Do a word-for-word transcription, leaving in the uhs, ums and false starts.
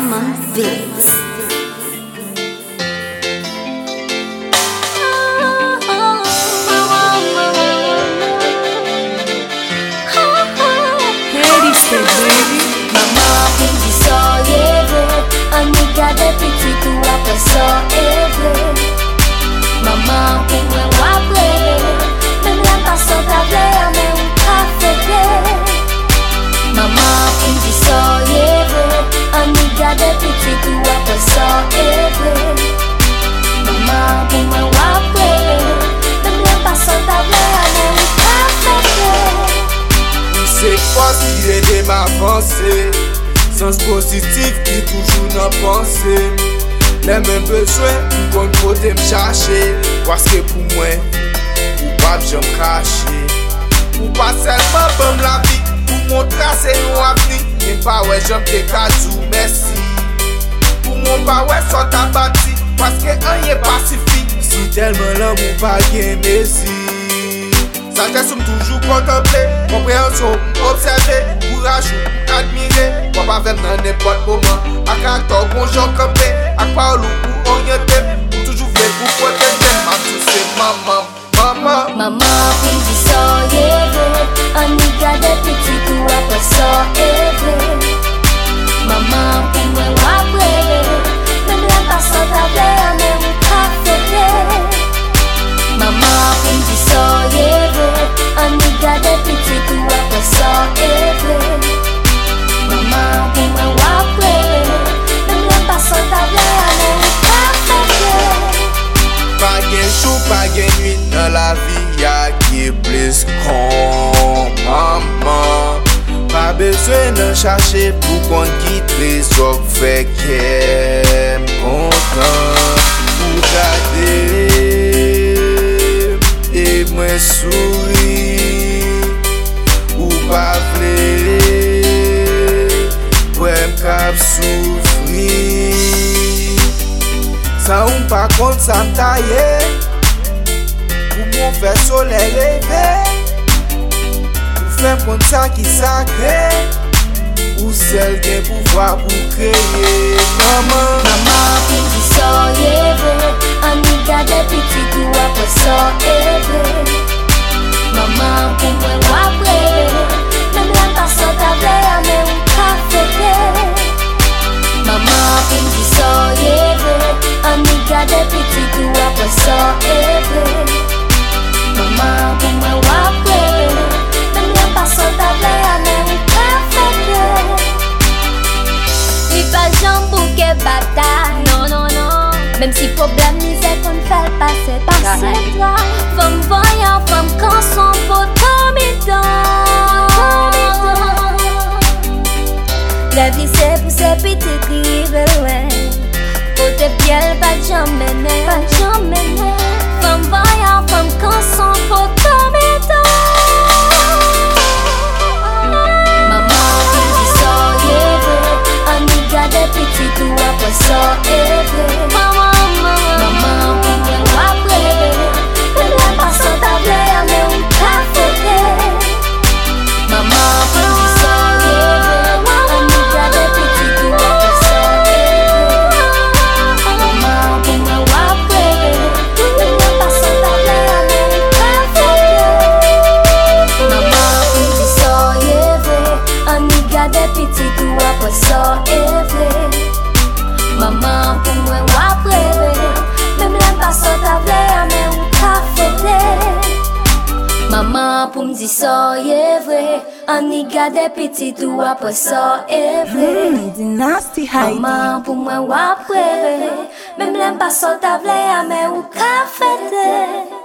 Simon Beats. Maman pou di so ye vre, an ni gade piti tou apre so e vre. Maman pou mwen wapre, men lan pa so table ame ou ka fete. Maman pou di so ye vre, an ni gade piti tou apre so e vre. Maman pou mwen wapre, men lan pa so table ame ou ka fete. C'est quoi qui aide m'avancer? Sens positif qui toujours n'en penser. Les mêmes besoins pour qu'on côté me chercher. Parce que pour moi, ou pas je me cacher. Ou pas seulement pour la vie, pour montrer c'est un avenir. Et pas ouais j'aime tes cadeaux, merci. Pour mon pas ouais sans ta bâti, parce que rien est pacifique. Si tellement l'amour pas gain merci. Sagesse m toujours contempler, compréhension observer, courage admirer. Papa avec dans n'importe moment, ak acteur bonjour campé, ak parole ou orienté, ou toujours fait pour protéger. Ma tout c'est maman, maman. Maman pou di so ye vre, an ni gade piti tou apre so e vre. Maman pou mwen wapre, men lan pa so table ame ou ka fete. Maman pou di so ye vre, an ni gade piti tou apre so e vre. Maman pou mwen wapre, men lan pa so table ame ou ka fete. Pas gen chou, pas gen nuit dans la vie, y'a qui plus qu'on maman. Pas besoin de chercher pour qu'on quitte les autres, fait qu'elle content pour garder et moi souris ou pas vle, ouais m'cap souffrir. Ça ou pas contre ça m'taille, pour mon faire soleil levé, pour faire contre ça qui sacré, ou celle qui pouvoir pour créer. Maman, Maman pou di so ye vre, an ni gade piti tou apre so e vre. Maman pou mwen wapre, men lan pa so table ame ou ka fete. Maman pou di so ye vre, an ni gade piti tou apre so e vre. Maman pou mwen wapre, men lan pa so table ame ou ka fete. Li pa jan bouke bataille, non, non, non. Même si problème misère qu'on fait passer par cette loi. Femme voyant, femme quand son poteau midon. La vie c'est pour ces petites qui vivent loin. Côté piel, pas de jamais, pas de jamais. Femme voyant, femme quand son poteau midon. Maman pou di so ye vre, an ni gade piti tou apre so e vre. Maman pou mwen wapre, men lan pa so table ame ou ka fete. Maman pou di so ye vre, an ni gade piti tou apre so e vre. Maman pou mwen wapre, men lan pa so table ame ou ka fete. Maman pou di so ye vre, an ni gade piti tou apre so e vre. Maman pou mwen wapre, même lan pa so table ame ou ka fete. Maman pou m'di so ye vre, an ni gade piti tou apre so e vre. Mm, Dynasty Heidi. Maman pou mwen wapre, même lan pa so table ame ou ka fete.